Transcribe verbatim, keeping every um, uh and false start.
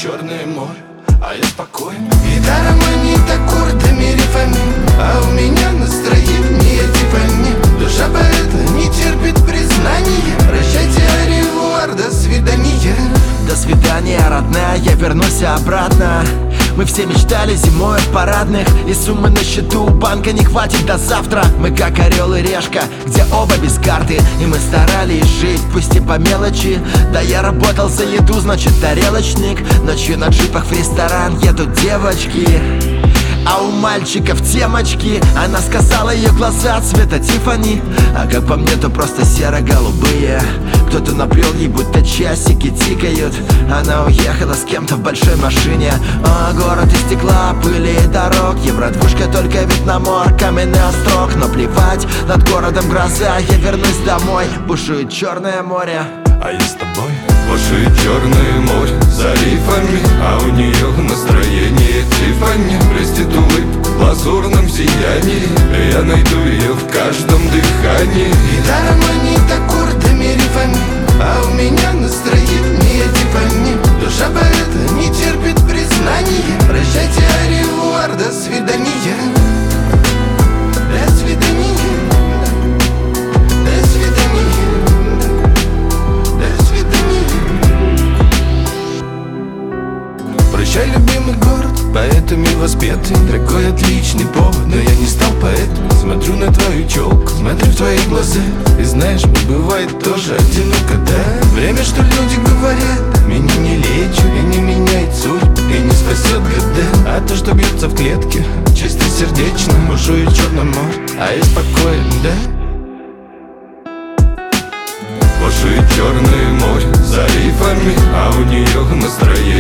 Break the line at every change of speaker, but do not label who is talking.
Черное море, а я спокоен. Гитара манит аккордами, рифами, а у меня настроение типа не. Душа поэта не терпит признания. Прощайте, аревуар, до свидания.
До свидания, родная, я вернусь обратно. Мы все мечтали зимой в парадных, и суммы на счету банка не хватит до завтра. Мы как орел и решка, где оба без карты, и мы старались жить, пусть и по мелочи. Да я работал за еду, значит тарелочник. Ночью на джипах в ресторан едут девочки, а у мальчиков темочки. Она сказала, ее глаза цвета Тиффани, а как по мне, то просто серо-голубые. Кто-то напрел ей, будто часики тикают. Она уехала с кем-то в большой машине. О, город из стекла, пыли и дорог. Евро-двушка, только вид на мор, каменный острог. Но плевать, над городом гроза, я вернусь домой. Бушует Черное море,
а я с тобой. Бушует Черное море за рифами, а у нее настроение Тиффани. Блестит улыбка в лазурном сиянии, я найду ее в каждом дыхании. Гитара манит аккордами, рифами, а у меня настроение Тиффани. Душа поэта не терпит признания. Прощайте, аревуар, до свидания. До свидания. До свидания. Прощай, любимый город, поэтами воспетый. Такой отличный повод, но я не стал поэтом. Смотрю на твою челку, смотрю в твои глаза, и знаешь, мне бывает тоже одиноко, да. Время, что люди говорят, меня не лечит и не меняет суть, и не спасет года. А то, что бьется в клетке, чисто сердечно. Бушует Черное море, а я спокоен, да. Бушует Черное море за рифами, а у нее настроение